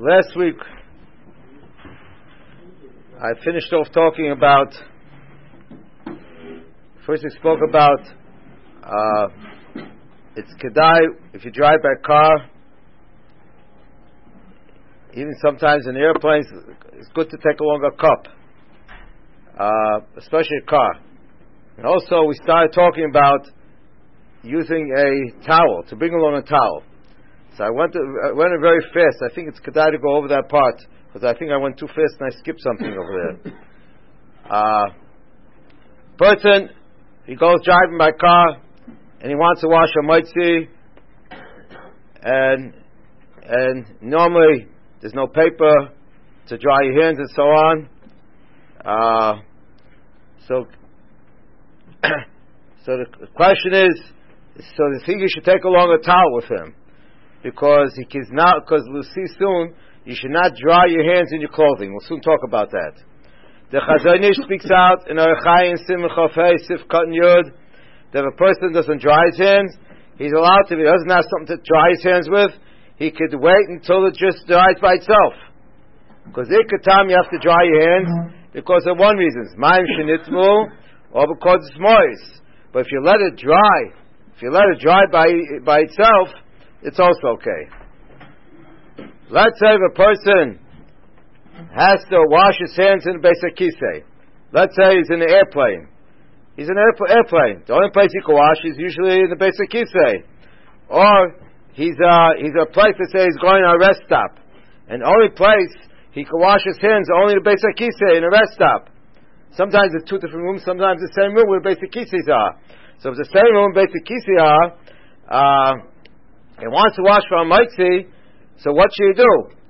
Last week, I finished off talking about. First, we spoke about it's kedai if you drive by car. Even sometimes in airplanes, it's good to take along a cup, especially a car. And also, we started talking about using a towel, to bring along a towel. So I went very fast. I think it's kedai to go over that part, because I think I went too fast and I skipped something over there. Person, he goes driving by car, and he wants to wash a mitzi, and normally there's no paper to dry your hands and so on. So the question is, so the thing you should take along a towel with him, because we'll see soon, you should not dry your hands in your clothing. We'll soon talk about that. The Chazon Ish speaks out in Archaim Simon Chafei Sif Katan Yud that if a person doesn't dry his hands, he's allowed to. If he doesn't have something to dry his hands with, he could wait until it just dries by itself. Because time you have to dry your hands because of one reason, Mayim Shenitmu, or because it's moist. But if you let it dry by itself, it's also okay. Let's say if a person has to wash his hands in the Beis HaKisei. Let's say he's in an airplane. He's in an airplane. The only place he can wash is usually in the Beis HaKisei. Or he's a place that says he's going to a rest stop. And the only place he can wash his hands only in the Beis HaKisei, in a rest stop. Sometimes it's two different rooms, sometimes the same room where the Beis HaKiseis are. So if the same room Beis HaKisei are, he wants to wash for a mitzi, so what should he do?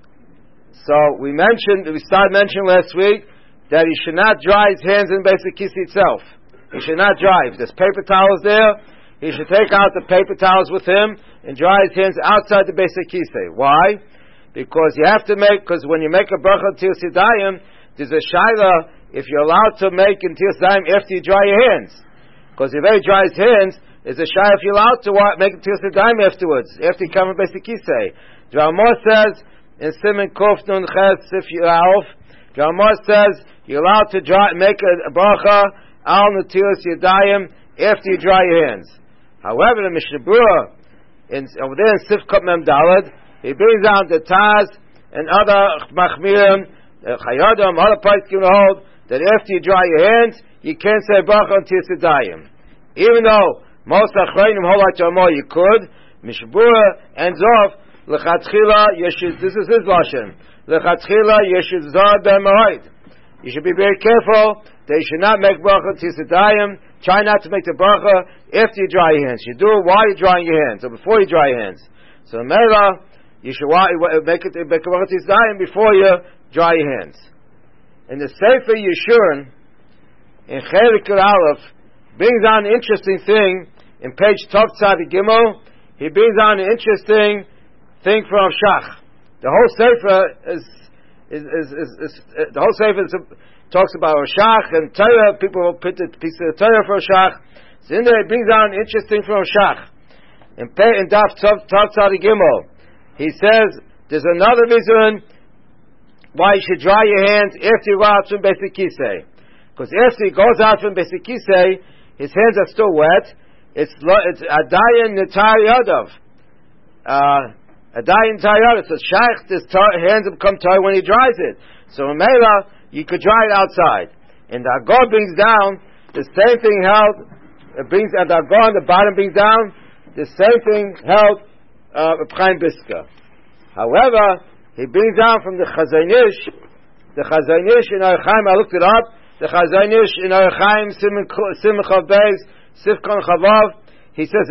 So we started mentioning last week that he should not dry his hands in Beis HaKisei itself. He should not dry. If there's paper towels there, he should take out the paper towels with him and dry his hands outside the Beis HaKisei. Why? Because because when you make a bracha Tilas Yadayim, there's a shaila if you're allowed to make in Tilas Yadayim after you dry your hands. Because if he dries his hands, there's a shaila if you're allowed to make Tilas Yadayim afterwards, after you come to Beis HaKisei. The Ramah says in Siman Kuf Nun Ches Sif Yalf, the Ramah says you're allowed to make a bracha al Tilas Yadayim after you dry your hands. However, the Mishnah Berurah over there in Sif Kuf Mem Daled, he brings down the Taz and other Machmirim, Chayadim, other parts give hold that after you dry your hands, you can't say bracha on Tilas Yadayim. Even though most Achrayim hold like Ramah you could, Mishnah Berurah ends off L'chatchila yeshid. This is his lashon. L'chatchila yeshid zar b'mahayd. You should be very careful that you should not make bracha Tilas Yadayim. Try not to make the bracha after you dry your hands. You do it while you're drying your hands, or before you dry your hands. So Mela, you should make a bracha Tilas Yadayim before you dry your hands. In the Sefer Yeshurun, in Chelik Aleph, brings on an interesting thing in page Tov Tzadik Gimel. He brings on an interesting thing from Shach. The whole Sefer talks about Shach and Torah. People will put a piece of the Torah for Shach. So in there, it brings down an interesting from Shach. In Daf Tov Tzadik Gimel, he says there's another reason why you should dry your hands after you go out from Beis HaKisei. Because after he goes out from Beis HaKisei, his hands are still wet. It's Adayin Nitar Yadav. Adayin Nitar Yadav. So Shaykh, his hands become tired when he dries it. So in Mela, you could dry it outside. And the Agor brings down, the same thing held, and the Agor on the bottom brings down, the same thing held Chaim Brisker. However, he brings down from the Chazon Ish in Archaim, I looked it up, the Chazon Ish in Archaim, Simon Chav Beis, Sifkon Chavav, he says,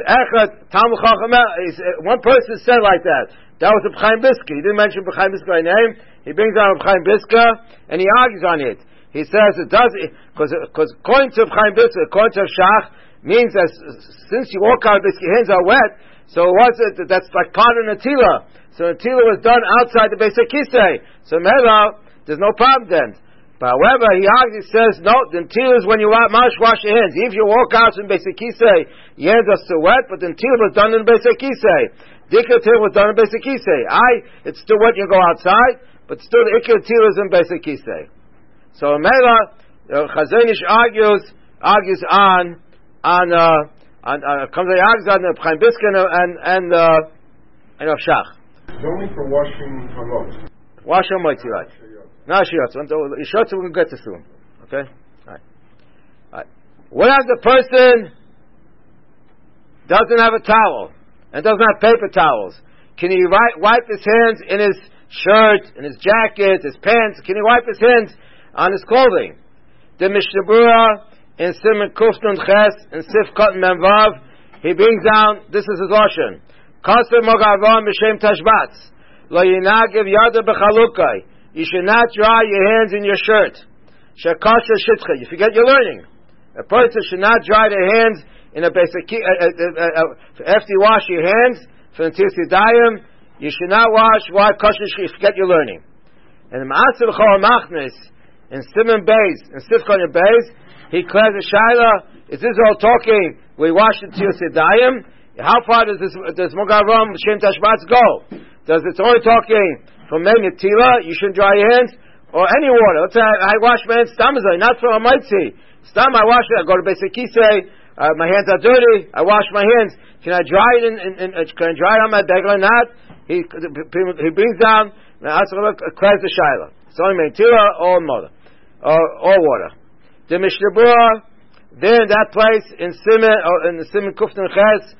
one person said like that. That was Reb Chaim Brisker. He didn't mention Reb Chaim Brisker by name. He brings down Reb Chaim Brisker, and he argues on it. He says it does, because according to Reb Chaim Brisker, according to Shach, means that since you walk out, your hands are wet, so that's like part of Natila. So Natila was done outside the Beis HaKisei. So Mela, there's no problem then. But however, he says, no, the Natila is when you wash your hands. If you walk out in Beis HaKisei, your hands are still wet, but the Natila was done in Beis HaKisei. The Ikar Tila was done in Beis Kisei. It's still what you go outside, but still the Ikar Tila is in Beis Kisei. So Mela, Chazon Ish argues on comes the Agzad and Chaim Biskin and Shach. It's only for washing hamot. Wash hamot, right? Now Shiyotz. Shiyotz we can get to soon. Okay? Alright. What if the person doesn't have a towel and doesn't have paper towels? Can he wipe his hands in his shirt, in his jacket, his pants? Can he wipe his hands on his clothing? The Mishnah Berurah in Siman Kuf Nun Ches in Sif Katan Memvav, he brings down, this is his lashon. Kaseh Mogavam B'Shem Tashbatz Lo Yinagiv Yada B'Chalukai. You should not dry your hands in your shirt. Shekasher Shitcha. You forget your learning. A person should not dry their hands in a basic. After you wash your hands for the Tisidayim, you should not wash. Why kosher? You forget your learning. And the Ma'aseh L'Chol Machnes in Siman Beis in Sifkon Beis, he declares a shaila. Is this all talking? We wash the Tisidayim. How far does Mogavam Shem Tashbatz go? Does it's only talking from Mei Tila? You shouldn't dry your hands, or any water. Let's say I wash my hands stamazai, not from a mitzi. Stam I wash it. I go to Beis Kisei. My hands are dirty. I wash my hands. Can I dry it can I dry it on my degel or not? He brings down cleanse the shaila. It's only Mei Tila or mother or water. The Mishnah Berurah there in that place in the Siman Kuf Nun Ches.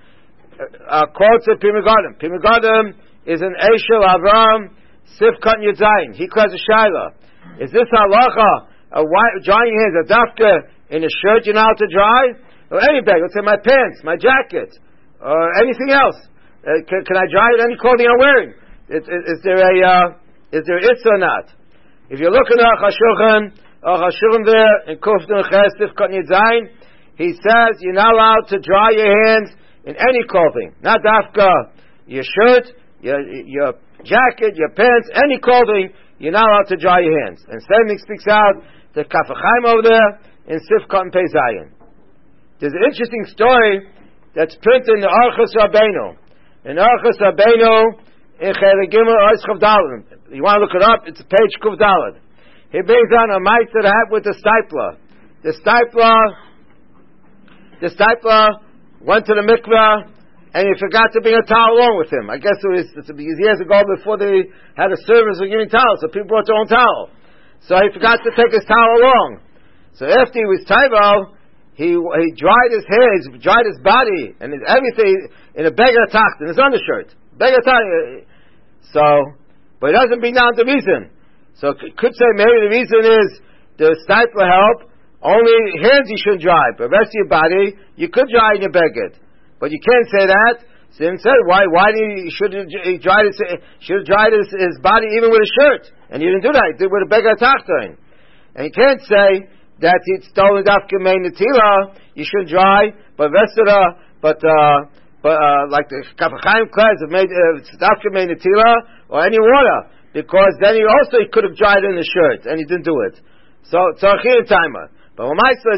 Quotes of Pimigadim. Pimigadim is an Eshel Avram Sif Katan Yudzayin. He calls a Shaila. Is this halacha? Drying your hands, a dafka in a shirt you're not allowed to dry? Or any bag, let's say my pants, my jacket, or anything else. Can I dry it any clothing I'm wearing? Is there a itza or not? If you look at Aruch HaShulchan there in Kuf Nun Ches Sif Katan Yudzayin, he says you're not allowed to dry your hands in any clothing, not dafka, your shirt, your jacket, your pants, any clothing, you're not allowed to dry your hands. And same thing speaks out the Kaf HaChaim over there in Sif Katan Pei Zayin. There's an interesting story that's printed in the Orchos Rabbeinu. In Orchos Rabbeinu in Chelik Gimel Ois Chav Daled. You want to look it up? It's page Kuf Daled. He brings down a mice that had with the stipler. The stipler went to the mikveh, and he forgot to bring a towel along with him. I guess it was years ago before they had a service of giving towels, so people brought their own towel. So he forgot to take his towel along. So after he was taival, he dried his hair, he dried his body, and everything in a beggar tacht, in his undershirt. Beggar tacht. So, but he doesn't bring down the reason. So could say maybe the reason is the stipler help. Only hands you shouldn't dry, but the rest of your body you could dry in your beggar. But you can't say that. So he said, why should he dry his body even with a shirt? And he didn't do that. He did with a beggar tachton. And you can't say that he'd stolen dafka mei netila. You shouldn't dry, but rest of like the Kaf HaChaim class of dafka mei netila or any water, because then he could have dried in the shirt and he didn't do it. So tzarchir timer. But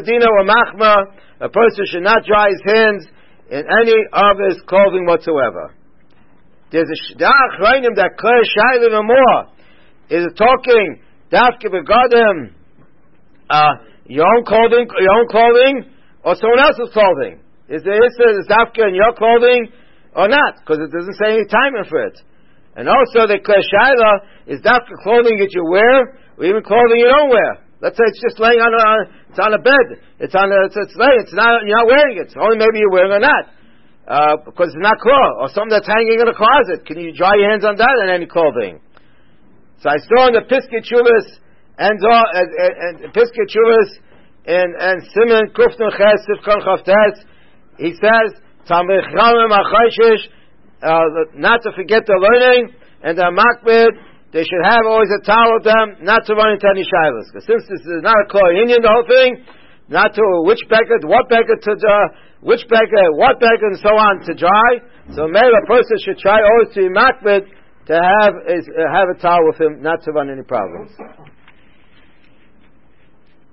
a person should not dry his hands in any of his clothing whatsoever. There's a Achrayim that clear Shaila no more. Is it talking dafke begadim your own clothing, or someone else's clothing? Is dafke in your clothing or not? Because it doesn't say any timing for it. And also the clear Shaila is dafke clothing that you wear, or even clothing you don't wear. Let's say it's just laying it's on a bed. It's laying. It's not. You're not wearing it. Only maybe you're wearing it or not, because it's not cloth, or something that's hanging in a closet. Can you dry your hands on that in any clothing? So I saw in the Piskei Teshuvos and Piskei Teshuvos and Siman Kuf Nun Ches Sifkon Chavtes. He says Tamich Ramim Achayshish, not to forget the learning, and the Makbid. They should have always a towel with them, not to run into any shilas. Because since this is not a Kol Indian, the whole thing, not to which beggar, what beggar to which beggar, what beggar, and so on to dry. So maybe a person should try always to be makbid to have a towel with him, not to run any problems.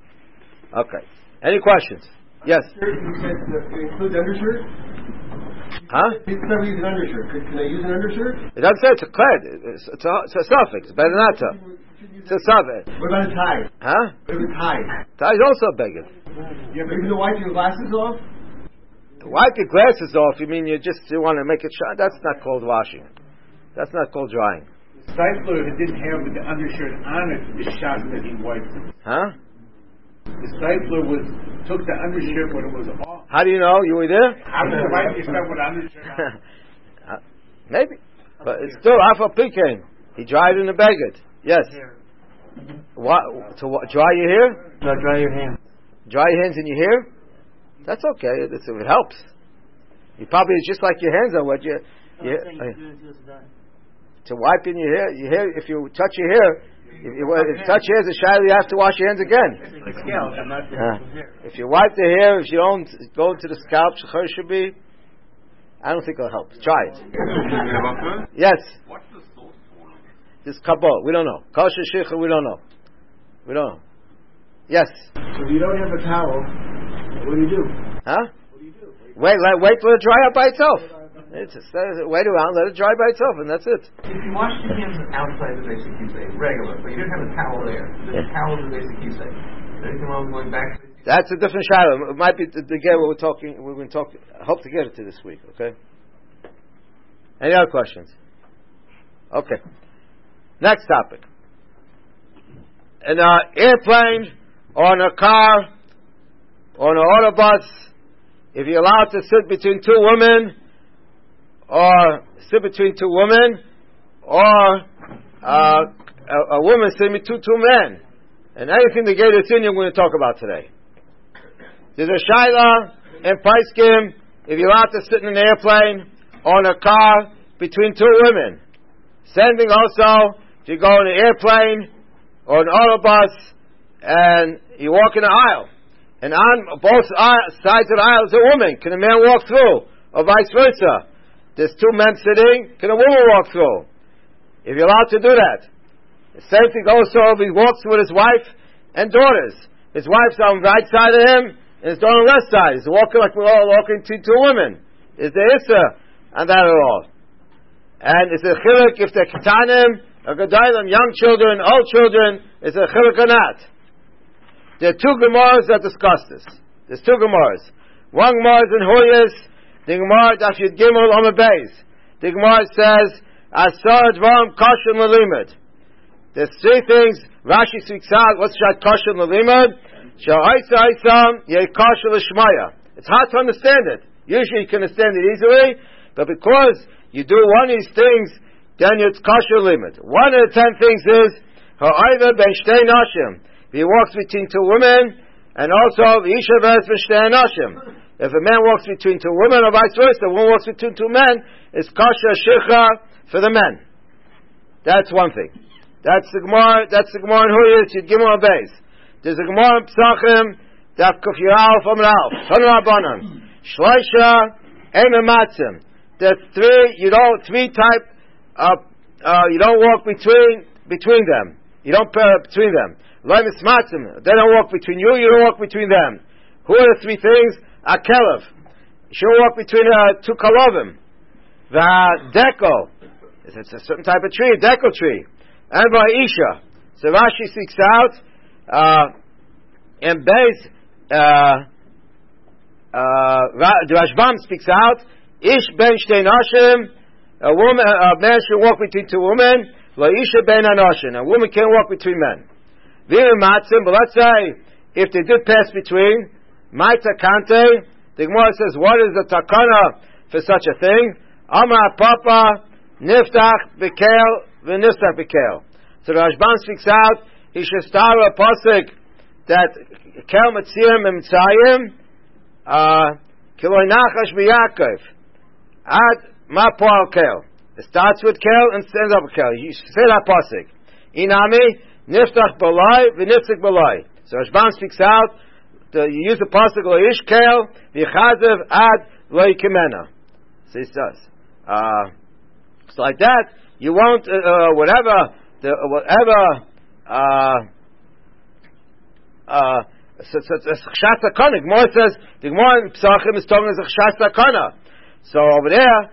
Okay. Any questions? Yes. You said it includes undershirt. Huh? It's never use an undershirt. Can I use an undershirt? It doesn't say it's a kled. It's a suffix. Better not to. It's a suffix. What about a tie? Huh? What about a tie? Tie is also a beged. Yeah, but even to wipe your glasses off? Wipe your glasses off. You mean you want to make it shine? That's not called washing. That's not called drying. Discipler who didn't have the undershirt on it is shocked that he wiped it. Huh? The discipler took the undershirt when it was off. How do you know? You were there? How did the wife yourself with undershirt on? Maybe. But it's still Alpha Pekin. He dried in the beged. Yes. What? Dry your hair? No, dry your hands. Dry your hands in your hair? That's okay. It helps. You probably, just like your hands are wet, to wipe in your hair, if you touch your hair, if you touch hairs, it's shy, you have to wash your hands again. If you wipe the hair, if you don't go into the scalp, should be, I don't think it'll help. Try it. Yes. What's the source for it? This kabbalah, we don't know. Kosher shicha, we don't know. We don't know. Yes. So if you don't have a towel, what do you do? Huh? What do you do? Wait till it dry out by itself. Wait around, let it dry by itself, and that's it. If you wash your hands outside the basic Kisei, regular, but you didn't have a towel there, there's a towel in the basic Kisei. Is there anything wrong with going back to the That's a different shadow. It might be to get what we're talking. I hope to get it to this week. Okay. Any other questions? Okay. Next topic. In an airplane, or in a car, or in an autobus, if you're allowed to sit between two women, or sit between two women, or a woman sitting between two men, and anything to get us in, we're going to talk about today. There's a shaila and paiskim if you're allowed to sit in an airplane or in a car between two women. Same thing also if you go in an airplane or an autobus and you walk in an aisle, and on both sides of the aisle is a woman. Can a man walk through, or vice versa? There's two men sitting. Can a woman walk through? If you're allowed to do that. The same thing also if he walks with his wife and daughters. His wife's on the right side of him, and his daughter on the left side. He's walking like we're all walking to two women. Is there issa on that at all? And is it chiluk if they're ketanim, or gedalim, young children, old children? Is it chiluk or not? There are two Gemaras that discuss this. There's two Gemaras. One Gemara is in Huyas. The Gemara Daf Yud Gimel Amud Beis. The Gemara says, Asar Dvarim Kosher L'Limud. There's three things. Rashi speaks out. What's Shat Kosher L'Limud? Sha'aisa Aisam Yeh Kosher L'Shmaya. It's hard to understand it. Usually you can understand it easily, but because you do one of these things, then it's Kosher L'Limud. One of the 10 things is Ha'ayva Ben Shtei Nashim. He walks between two women, and also Isha Ben Shtei Nashim. If a man walks between two women, or vice versa, one walks between two men, it's Kosher Shicha for the men. That's one thing. That's the Gemara in Huyas, Yud Gimel Beis. There's a Gemara in Pesachim, Daf Kuf Yal from Ralph. Tanu Rabbanan. Shloisha Eina Matzim. There's three type you don't walk between them. You don't pair between them. Loimis Matzim. They don't walk between you, you don't walk between them. Who are the three things? A kelev. You shouldn't walk between two kalovim. The deko. It's a certain type of tree, a deko tree. And Isha. So Rashi speaks out, and Beis, the Rashbam speaks out, Ish ben shtei nashim, a man should walk between two women, la Isha ben anashim, a woman can't walk between men. V'im matzim, but let's say, if they did pass between, Maita Kante, the Gemara says, what is the takana for such a thing? Amar Papa, Niftach B'Kel, V'Niftach B'Kel. So the Rashbam speaks out, he should start a pasuk that Kel Metziyim Emtzayim, Kiloi Nachash B'Yakov, Ad Ma Poal Kel. It starts with Kel and ends up with Kel. You say that pasuk. Inami, Niftach B'Lai, V'Niftach B'Lai. So Rashbam speaks out, you use the pasuk Loish Kel v'chazev ad loikimena. So it says, so like that, you won't Shas Takana. Gemara says the Gemara in Pesachim is talking as a Shas Takana. So over there,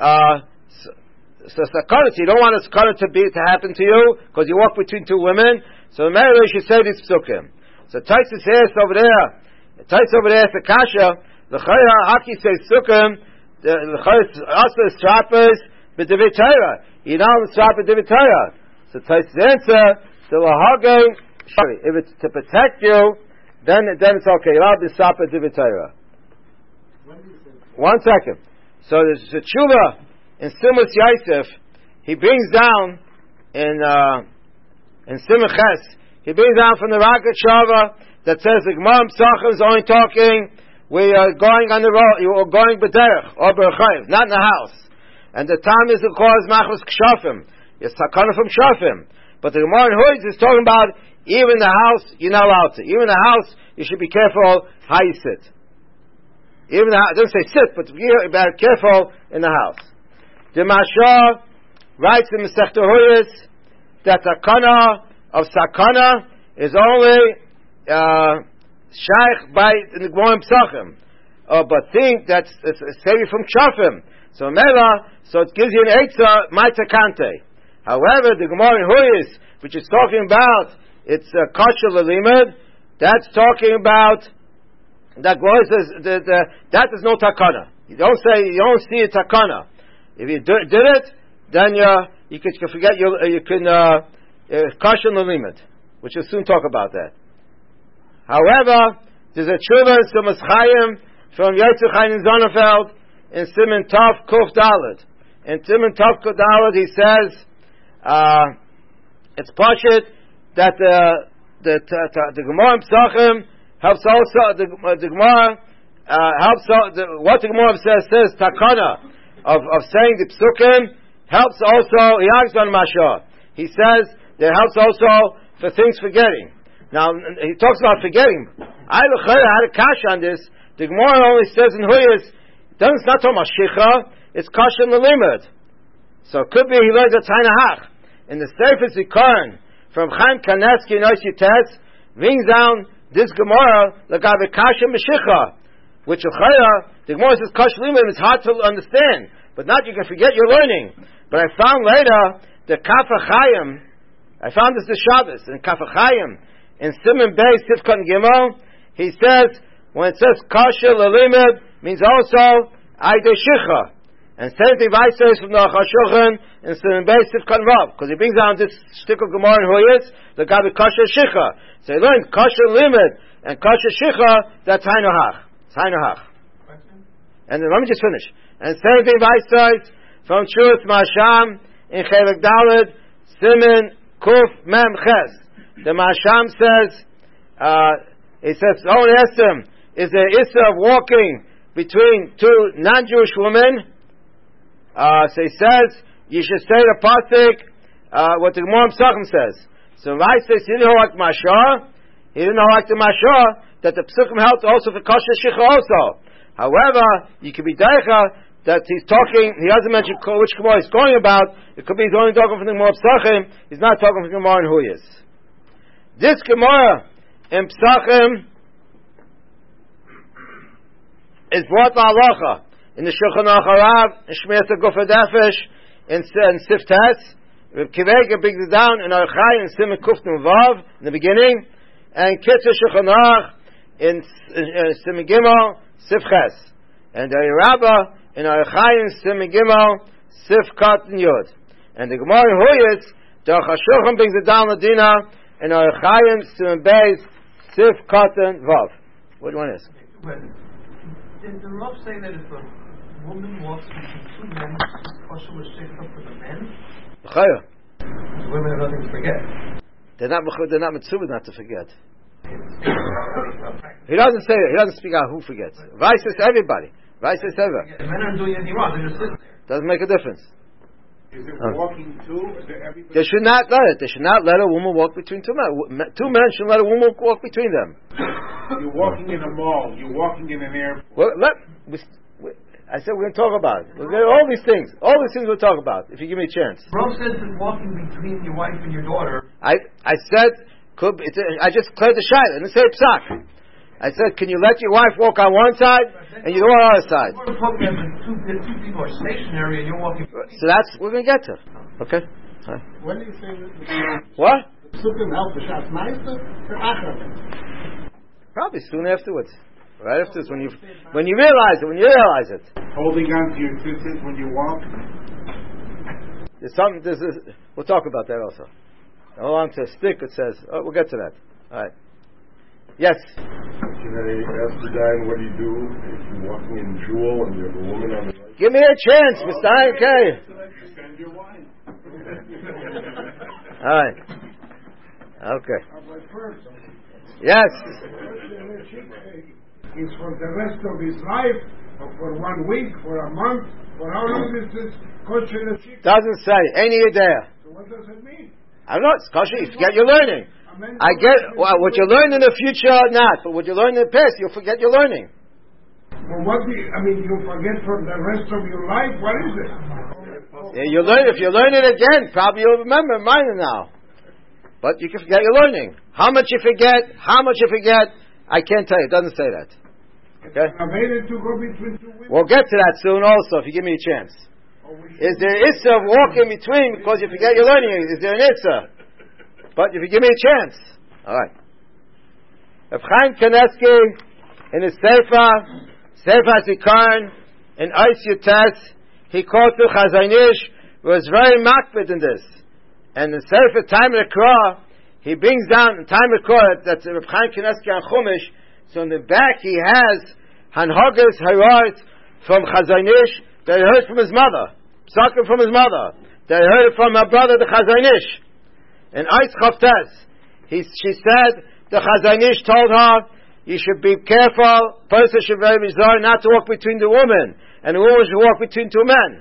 so sakana, you don't want a sakana to happen to you, because you walk between two women, so maybe you should say this psukim. So Taisus says over there, the kasha, the chayra, haki says psukim, the chayra also is shabbos, but the Torah. You know the shabbos the Torah. So Taisus answer, the lahagay, if it's to protect you, then it's okay. You're allowed to stop at the Torah. 1 second. So there's a tshuva in Simus Yosef. He brings down in Simach Ches. He brings down from the Rakat Shava that says the Gemara Pesachim is only talking. We are going on the road. You are going b'derech or b'rechayim, not in the house. And the time is the cause machmas kshafim. It's takana from shafim. But the Gemara in Hoods is talking about even the house you're not allowed to. Even the house you should be careful how you sit. Even the house, it doesn't say sit, but be careful in the house. The Mashah writes in Masechta Hoods that takana of sakana is only shaykh by the Gemara Pesachim. But think that's saved from kshafim. So Mela, so it gives you an eitzah ma'takante. However, the Gemara in Hoods, which is talking about it's kosher l'limud, that's talking about that Gemara says that is no takana. You don't see a takana. If you did it, then you can forget you can kosher l'limud, which we'll soon talk about that. However, there's a tshuva in Simas Chaim from Yitzchak Chaim Zonefeld in Siman Tov Kuf Dalet. In Siman Tov Kuf Dalet, he says it's pashut that the Gemara in Pesachim helps also the Gemara helps what the Gemara says takana of saying the psukim helps also. He asks on Mashah. He says that helps also for things forgetting. Now he talks about forgetting. I had a kash on this. The Gemara only says in Huyas, it's not talking about shicha, it's kasha in the limud. So it could be he learns a tainahach. In the Sefer Zikaron from Chaim Kaneski in Ois Yutes, brings down this Gemara lagabe kasha meshicha, which the Gemara says kasha limud. It's hard to understand, but not you can forget your learning. But I found later the Kaf HaChaim. I found this is Shabbos in Kaf HaChaim in Siman Beis Sifkat Gimel. He says when it says kasha lelimud means also aidei shicha. And same thing Vice says from the Chashulchan in Siman Beis Sifkat Vav, because he brings down this stick of Gemara in Huyas the gabi kasha shicha. So he learned kasha limud and kasha shicha. That's hainahach. It's hainahach. And then let me just finish. And same thing Vice says from Shuas Masham in Chelek Daled Siman Kuf Mem Ches. The Masham says, he says, someone asked him, is there issa of walking between two non-Jewish women? So he says, you should say the pasuk, what the Gemara Pesachim says. So Rai says, he didn't know like Mashah, he didn't know like the Mashah, that the Pesukim helped also for Kasha Shicha also. However, you can be daicha, that he's talking, he hasn't mentioned which Gemara he's talking about, it could be he's only talking from the Gemara Pesachim, he's not talking from the Gemara in Huyas. This Gemara in Pesachim is brought by halacha in the Shulchan Aruch Harav, in Shmiras Gufa Nefesh, in Siftes. Reb Kivega brings it down in Archai in Siman Kuf Vav in the beginning, and Kitzur Shulchan Aruch in Siman Gimel Sifches, and the Rabbah in Archai in Siman Gimel Sifkat Yud, and the Gemara in Huyas, the Chashulchan brings it down Ladina in Archayim Siman Beis Sif Katan Vav. What do you want to ask? Did the Rav say that if a woman walks between two men, kosher was shaped up for the men? Chaya. The women have nothing to forget. They're not mitzvah not to forget. He doesn't say that. He doesn't speak out who forgets. Vice says everybody. Vice says everybody. The men aren't doing anything wrong. They're just sitting there. Doesn't make a difference. Is it walking too? They should not let it. They should not let a woman walk between two men. Two men should let a woman walk between them. You're walking in a mall. You're walking in an airport. Well, I said we're going to talk about it. All these things we'll talk about if you give me a chance. Rav says that walking between your wife and your daughter. I said I just cleared the shayla. I didn't say psak. I said, can you let your wife walk on one side and you do on the other side? More important than two people are stationary and you're walking. So that's what we're going to get to. Okay? Right. When do you say that? What? Psukim help the Shas Meister or Achar? Probably soon afterwards. Right afterwards, when you realize it. Holding on to your sisters when you walk. We'll talk about that also. Hold on to a stick, it says, we'll get to that. Alright. Yes? Can I ask the guy what do you do if you're walking in Jewel and you have a woman on the right? Give me a chance, Mr. Okay. Spend your wine. Alright. Okay. Yes. Is for the rest of his life, or for 1 week, for a month, for how long is this kosher neshika? Doesn't say. Any idea. So what does it mean? I don't know. It's kosher. You forget your learning. I get what you learn in the future, not. But what you learn in the past, you'll forget your learning. Well, you forget for the rest of your life? What is it? Yeah, if you learn it again, probably you'll remember minor now. But you can forget your learning. How much you forget, I can't tell you. It doesn't say that. Okay? We'll get to that soon also, if you give me a chance. Is there an issa of walk in between because you forget your learning? Is there an issa? But if you give me a chance. Alright. Reb Chaim Kanievsky, in his Sefer Zikaron, in Eis Yutes, he called to Chazon Ish, was very makbid in this. And in Sefer Time Rekra, he brings down Time Rekra, that's Reb Chaim Kanievsky on Chumash. So in the back he has Hanhagas Hayrat from Chazon Ish that he heard from his mother, Psakim from his mother, that he heard it from her brother the Chazon Ish. In Eis Chavtes, she said the Chazon Ish told her you should be careful. Person should be very sorry not to walk between the women, and the woman should walk between two men.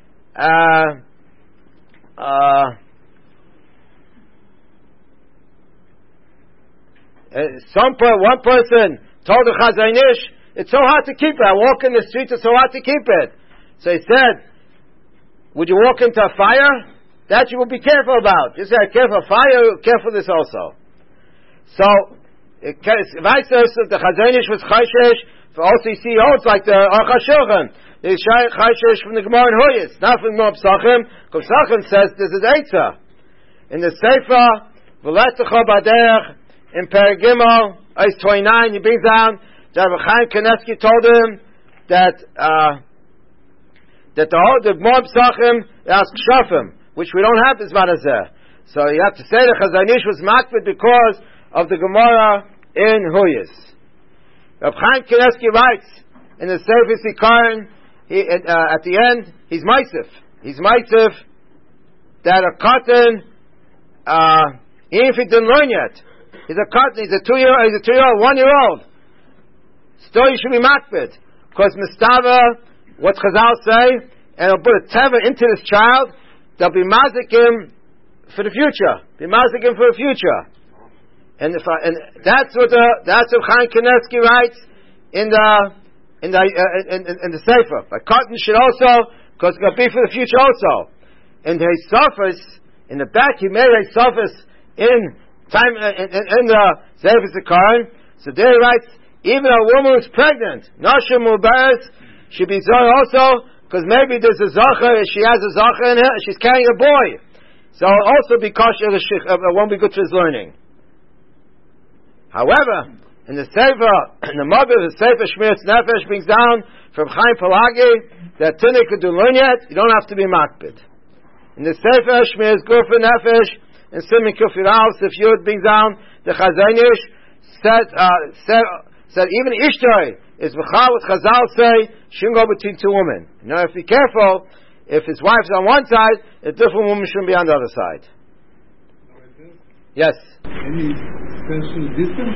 One person told the Chazon Ish, it's so hard to keep it. I walk in the street, it's so hard to keep it. So he said, would you walk into a fire? That you will be careful about. You say, careful of fire, careful this also. So, vice versa, the Chazon Ish was Chayshish, also you see, it's like the Aruch HaShulchan. The Chayshish from the Gemara in Huyas, not from the Psachim, because Psachim says this is Eitzah. In the Sefer, V'letecha Baderech, in Perigimel, Eis 29, he brings down that Reb Chaim Kanievsky told him that the Gemara Psachim asked Shafim, which we don't have this Manazeh. So you have to say the Chazon Ish was makbid because of the Gemara in Huyas. Reb Chaim Kanievsky writes in the Sefer Zikaron, at the end, he's Meisif. He's Meisif that a cotton, even if he didn't learn yet, he's a 2-year-old, 1-year-old. Still, you should be makbid because Mistava, what Chazal say, and he'll put a teva into this child. They'll be mazikim for the future. And that's what Chaim Kanievsky writes in the Sefer. But cotton should also, because it's going to be for the future also. And his surface in the back, he made a surface in the Sefer Zikaron. So there he writes, even a woman who's pregnant, Nasha Mubarak, should be Zohar also, because maybe there's a Zohar, she has a Zohar in her, she's carrying a boy. So also be kosher, won't be good for his learning. However, in the Sefer, in the mother of the Sefer Shmiras Nefesh brings down from Chaim Palagi that Tinnik could do learn yet, you don't have to be makbid. In the Sefer Shmiras Gurfa Nefesh, and Simin Kufir Sif Yud brings down the Chazon Ish said even Ishtai is B'chal what Chazal say, shouldn't go between two women. Now, if be careful, if his wife's on one side, a different woman shouldn't be on the other side. Yes? Any special distance?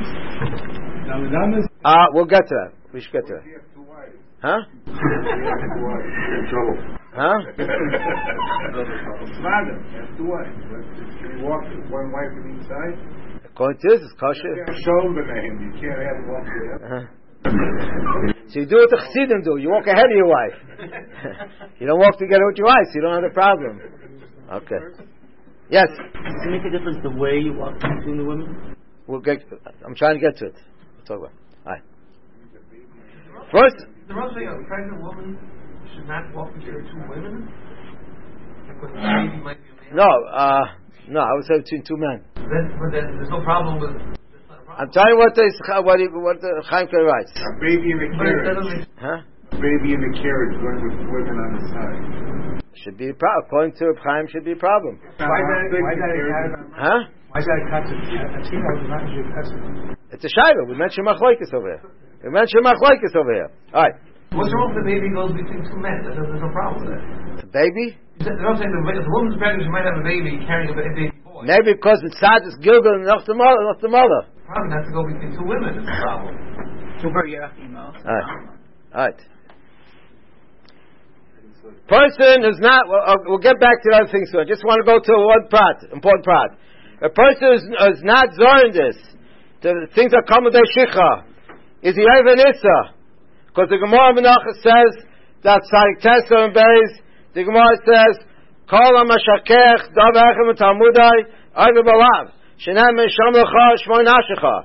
We'll get to that. We should get to that. Huh? In trouble. Huh? His father has 2 wives. Can he walk with one wife on each side? According to this, it's kosher. Shoulder name. You can't have one together. So you do what the Chassidim do. You walk ahead of your wife. You don't walk together with your wife, so you don't have a problem. Okay. Yes? Does it make a difference the way you walk between the women? I'm trying to get to it. We'll talk about it. Right. First, the Rosh saying a pregnant woman should not walk between two women? Because the baby might be a man? no, I would say between two men. But then there's no problem with. I'm telling you what the Chaim writes. A baby in the carriage. Huh? A baby in the carriage going with women on the side. Should be a problem. According to Chaim, should be a problem. Why that? Huh? Why is that a cut? A female is not usually cut. It's a shayla. We mentioned machlokes over here. All right. What's wrong if the baby goes between two men? There's no problem with that. The baby? They're not saying if the woman's pregnant, she might have a baby carrying a baby boy. Maybe because it's sad, it's Gilgal and not the mother. The problem has to go between two women. It's a problem. All right. Person is not. We'll get back to the other things soon. I just want to go to one important part. A person is not zoring this. The things that come with their shicha. Is he even issa? Because the Gemara Menachah says that Tzadik Tesa and Beis. The Gemara says, "Kol HaMashakech Dav Echem Talmudai Ayve Balav Shenem Mesham Lecha Shmoy Nashecha."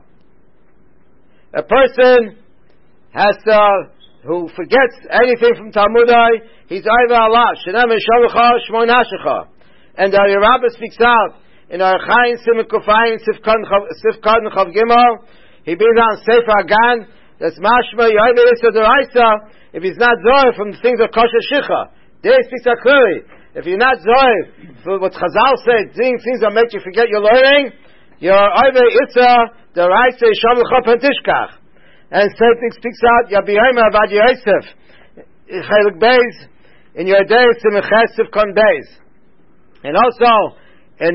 A person has who forgets anything from Talmudai, he's Ayve Alav Shenem Mesham Lecha Shmoy Nashecha. And the Rabbah speaks out in Archaim Siman Kufayim Sifkan Chav Gimel. He brings out Sefer Hagan. That's mashma Yayve Issa Deraisa. If he's not zohar from the things of kosher shicha, there he speaks out clearly. If you're not zohar for what Chazal said, things that make you forget your learning, you're Yayve Issa Deraisa Yisham L'cha Pentishkach. And same thing speaks out Yabiyayim Avad Yosef Chelik Beis in your day Simches Sifkon Beis. And also in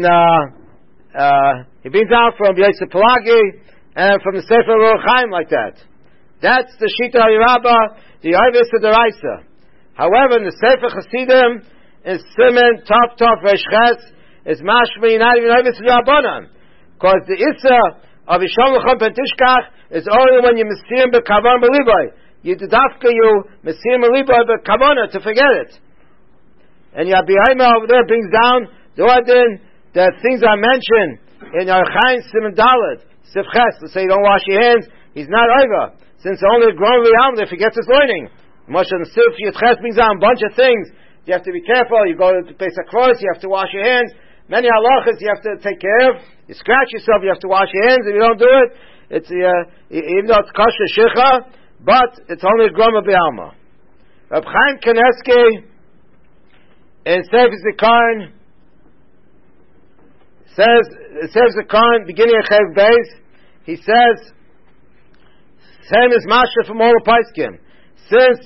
he brings out from Yosef Pelagi and from the Sefer Ruach Chaim like that. That's the Shita HaRabbah, the Yayvis of the Raisa. However, in the Sefer Chasidim, in Siman, Tov, Resh Ches, is mashma, you're not even Yayvis of the Rabbanan. Because the Issa of Yisham L'chon Pentishkach is only when you Mesirim B'Kavan B'Liboy. You Dafka, you Mesirim B'Liboy B'Kavana to forget it. And Yabiyahima over there brings down the things I mentioned in Archaim Siman Dalet, Sif Ches, to say you don't wash your hands, he's not over. Since only a grown Riyam, they forgets his learning. Moshe and Sif Yitches brings down a bunch of things. You have to be careful. You go to Pesach Cross, you have to wash your hands. Many halachas you have to take care of. You scratch yourself, you have to wash your hands. If you don't do it, it's even though it's kosher shicha, but it's only a groma b'alma. Reb Chaim Kanievsky in Sefer Zikaron says Zikaron beginning of Chev Beis. He says same as Masha from all the Paiskim. Since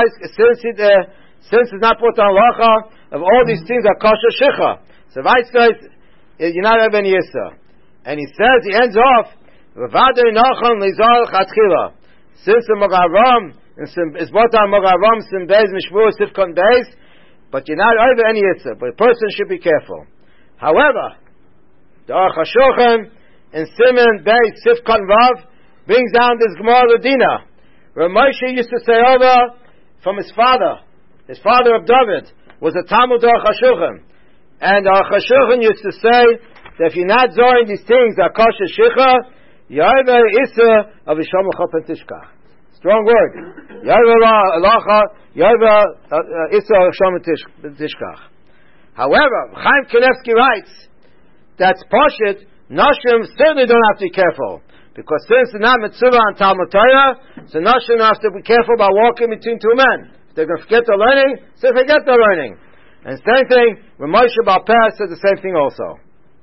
it's not put on halacha of all these things are kosher shicha. So Vice says you're not having any yissa. And he says he ends off V'vadei Nachon Lizar Chatchila. Since the Mogaram is brought on Mogaram Sim Beis Mishmur Sifkon Beis, but you're not over any yissa. But a person should be careful. However, the Aruch HaShulchan in Siman Beis Sifkon Vav brings down this Gemara Ladina, where Moshe used to say over from his father of David, was a Talmud Aruch HaShulchan. And Aruch HaShulchan used to say that if you're not zoring these things, that kosher shicha, Ya'eva Issa of Yisham L'cha Pentishkach. Strong word. Ya'eva Issa of Yisham Pentishkach. However, Chaim Kanievsky writes, that's Poshet, Nashim certainly don't have to be careful. Because since they're not mitzvah on Talmud Torah, so Nashim have to be careful about walking between two men. If they're going to forget their learning, so forget their learning. And same thing, when Moshe Baal Peh said the same thing also.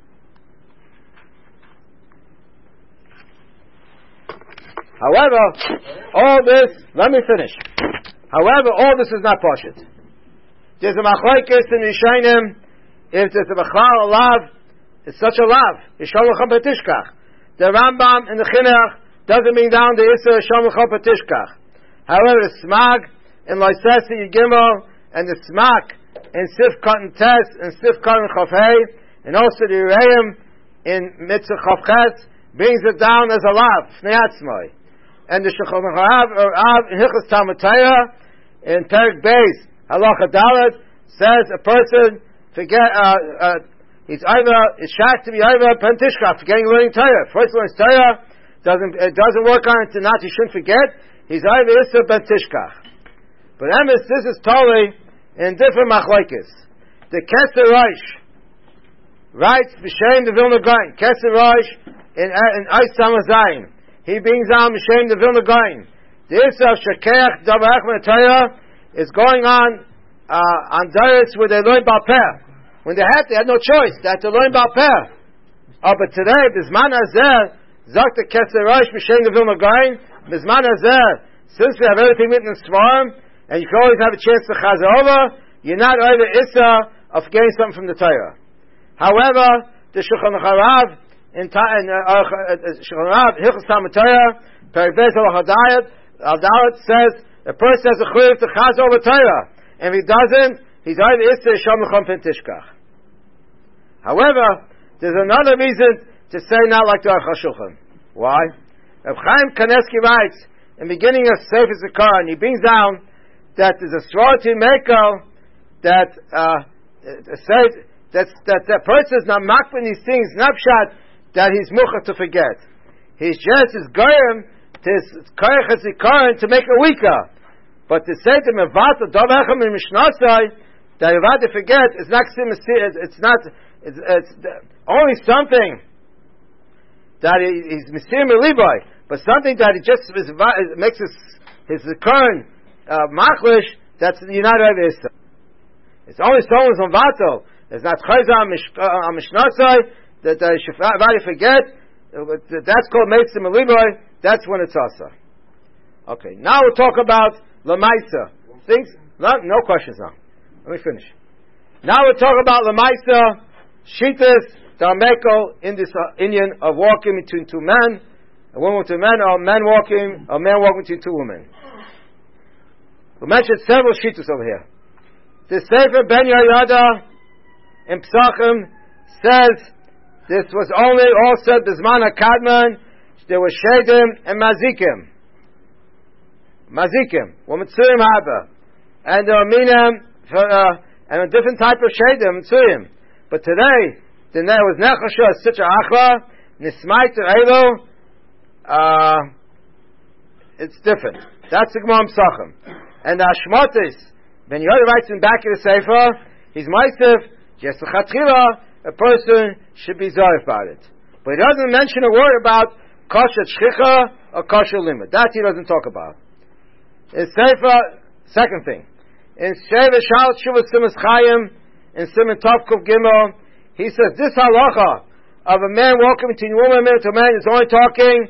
However, all this, let me finish. However, all this is not Poshet. There's a machlokes in Yishayim, if there's a Bechal, a lav, it's such a lav. Yisham L'cha Pentishkach. The Rambam in the Chinuch doesn't mean down the Yisra Yisham L'cha Pentishkach. However, the Smag in Loisesi Gimel and the Smak in Sif Cotton Tes and Sif Cotton Chafei and also the Ureim in Mitzvah Chavches brings it down as a lav, Fnei and the Shulchan Aruch in Hilchos Talmud Torah in Perek Beis Halacha Dalet says a person he's either is shocked to be either Pentishkach, forgetting learning Torah. First learns Torah, it doesn't work on it to not, he shouldn't forget, he's over Issa ben Tishkach. But emes, this is totally in different machlokes. The Keser Rosh writes B'Shem the Vilna Gaon. Keser Rosh in Eis Samazayin. He brings down B'Shem the Vilna Gaon. The Issa of Shekech Davar Achman Torah is going on Darius where they learn Baal Peh. When they had no choice. They had to learn Baal Peh. But today, Bizman Hazeh, Zok the Keser Rosh B'Shem the Vilna Gaon. Bizman Hazeh, since we have everything written in Svarim, and you can always have a chance to chazer over, you're not over Issa of getting something from the Torah. However, the Shulchan Aruch in Shulchan Aruch Hilchos Talmud Torah Perek Beis Al-Dalet says a person has a chiyuv to chazer over Torah, and if he doesn't, he's over Issa Shom L'chom Pen Tishkach. However, there's another reason to say not like the Aruch HaShulchan. Why? Reb Chaim Kaneski writes in the beginning of Sefer Zikaron, he brings down that there's a sorority maker that says that person is not makbin these things, not pshat that he's mucha to forget. He's just his goyim to his koyach zikaron to make it weaker. But to say to mevat dov echem in mishnasai that you have to forget is not it's only something that he's misir meliboy, but something that he just makes his zikaron machlish, that's you're not over Issa. It's only someone's on vato. It's not chayza on mishnasai that you forget. That's called meitzim aliboy. That's when it's asa. Okay, now we'll talk about lamaisa things. No questions now. Let me finish. Now we'll talk about lamaisa shitas darmeko in this Indian of walking between two men, a woman with two men, or a man walking between two women. We mentioned several shittus over here. The Sefer Ben Yehoyada in Psachim says this was only also Bizman HaKadman. There were Shedim and Mazikim. Were Mitzurim Haba. And there were Minam, and a different type of Shedim, Mitzurim. But today, there was Nechasha, Sitra Achla, Nismait Elo, it's different. That's the Gemara Psachim. And the Hashmatis, Ben Yehoyada writes in the back of the Sefer, he's Maisif, just a person should be zarif about it. But he doesn't mention a word about kosher shchicha or kosher limit. That he doesn't talk about. In Sefer, second thing, in Sefer Shal Shuvah Simas Chaim, in Siman Tov Kuf Gimel, he says this halacha of a man walking between a woman and a man is only talking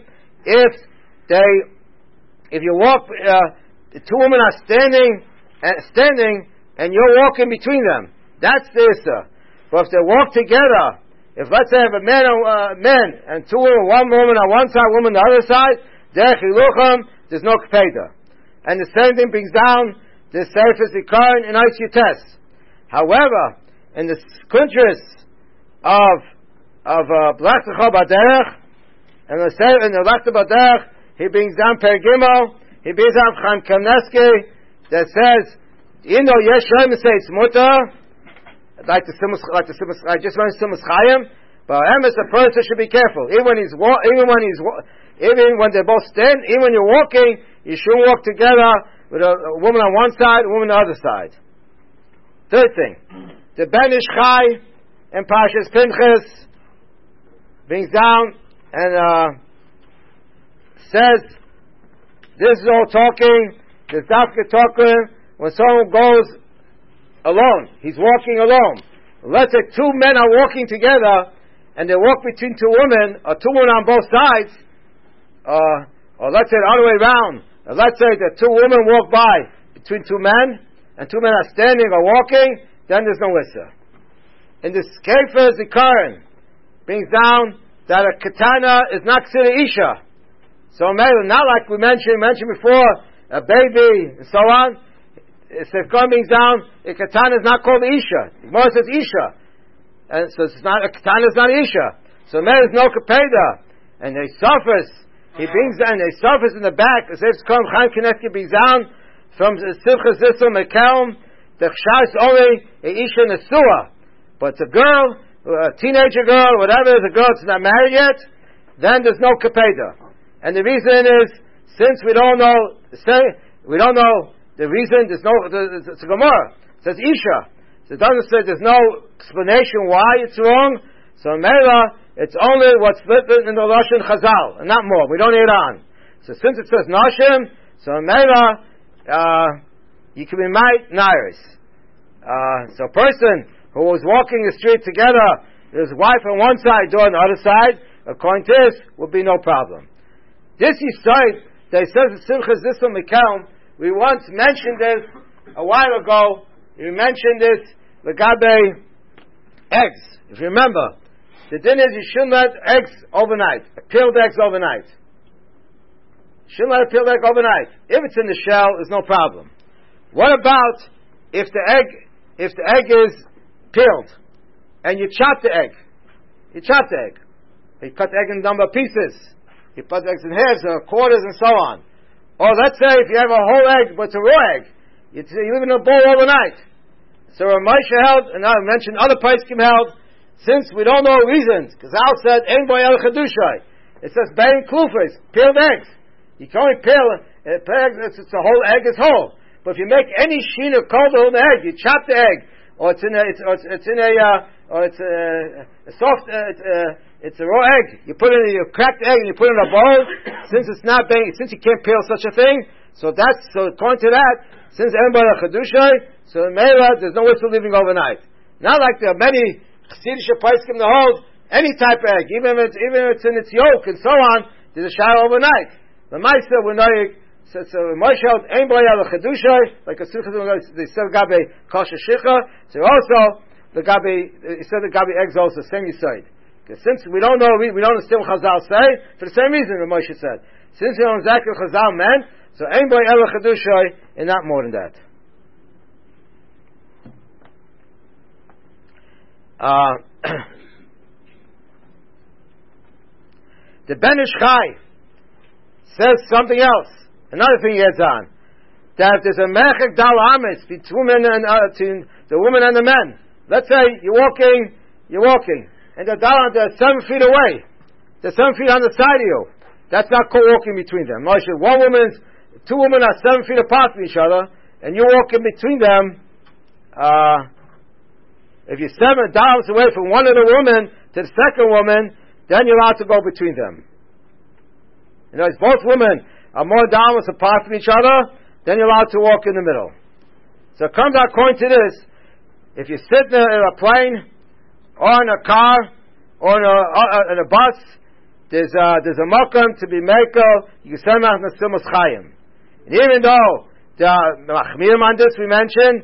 if you walk. The two women are standing, and you're walking between them. That's the Issa. But if they walk together, if let's say I have a man and two women, one woman on one side, one woman on the other side, there's no kpeda. And the same thing brings down the Sefer Zikaron in Eis Yutes. However, in the kuntris of Blachtacha Baderech, and the Blachtacha Baderech, he brings down Pergimo. He brings out Chaim Kamneski that says, Yesh Shem say it's mutar, like the Simus, I just mentioned Simus Chaim, but a person should be careful. Even when they're both stand, even when you're walking, you shouldn't walk together with a woman on one side, a woman on the other side. Third thing, the Ben Ish Chai in Parshas Pinchas brings down and says, this is all talking, the Dafka talking, when someone goes alone, he's walking alone. Let's say two men are walking together, and they walk between two women, or two women on both sides, or let's say the other way around. Let's say that two women walk by between two men, and two men are standing or walking, then there's no Issa. In the Sefer Zikaron, brings down that a katana is not considered Isha. So not like we mentioned before, a baby and so on. If Sefer brings down, a katana is not called Isha. The Gemara says Isha, and so it's not a katana is not Isha. So there's no kapeda, and they suffers. He brings down, they suffers in the back. As if Chaim Knesset brings down from Simchas Zissel Mekelm, the Chshar is only a Isha Nesua, but the girl, a teenager girl, whatever, the girl that's not married yet, then there's no kapeda. And the reason is, since we don't know the reason, it's a Gemara. It says Isha. So it doesn't say there's no explanation why it's wrong. So Mela, it's only what's written in the Lashon Chazal, and not more. We don't add on. So since it says Nashim, so Mela, you can be might Nairis. So a person who was walking the street together, his wife on one side, door on the other side, according to this, would be no problem. This Yisrael, that says Simchas Zisum Mikel, we once mentioned this a while ago. We mentioned this Legabe eggs. If you remember, the din is you shouldn't let eggs overnight, peeled eggs overnight. Shouldn't let a peeled egg overnight. If it's in the shell, there's no problem. What about if the egg is peeled and you chop the egg? You chop the egg. You cut the egg in a number of pieces. You put the eggs in halves or quarters and so on. Or let's say if you have a whole egg but it's a raw egg, you leave it in a bowl overnight. So Moshe held, and I mentioned other poskim held, since we don't know reasons, because Al said, Ein bo el chadushay. It says, Bein klufes, peeled eggs. You can only peel eggs, it's the whole egg is whole. But if you make any sheen or cold on the egg, you chop the egg, or it's a raw egg. You crack the egg and you put it in a bowl. Since you can't peel such a thing, so according to that, since everybody chadushay, so there's no whistle leaving overnight. Not like there are many Chassidish poskim that hold any type of egg, even if it's in its yolk and so on, there's a shower overnight. The Meister will know. So Moshe held ein bo el chadushay, like a Simchas they said Gabe kosher shicha. So also he said the Gabe eggs also same side. Because since we don't know, we don't understand what Chazal say for the same reason that Moshe said. Since we don't know exactly what Chazal meant, so ein bo el chadushay and not more than that. The Ben Ish Chai says something else. Another thing he adds on, that there's a mechek dal amis between the woman and the men. Let's say you're walking, and they're 7 feet away. They're 7 feet on the side of you. That's not called walking between them. Two women are 7 feet apart from each other, and you're walking between them. If you're 7 dollars away from one of the women to the second woman, then you're allowed to go between them. If both women are more dollars apart from each other, then you're allowed to walk in the middle. So it comes out according to this. If you sit in a plane, or in a car, or in a bus, there's a makam to be makel. You can send out nesimus chayim. And even though the machmirim on this we mentioned,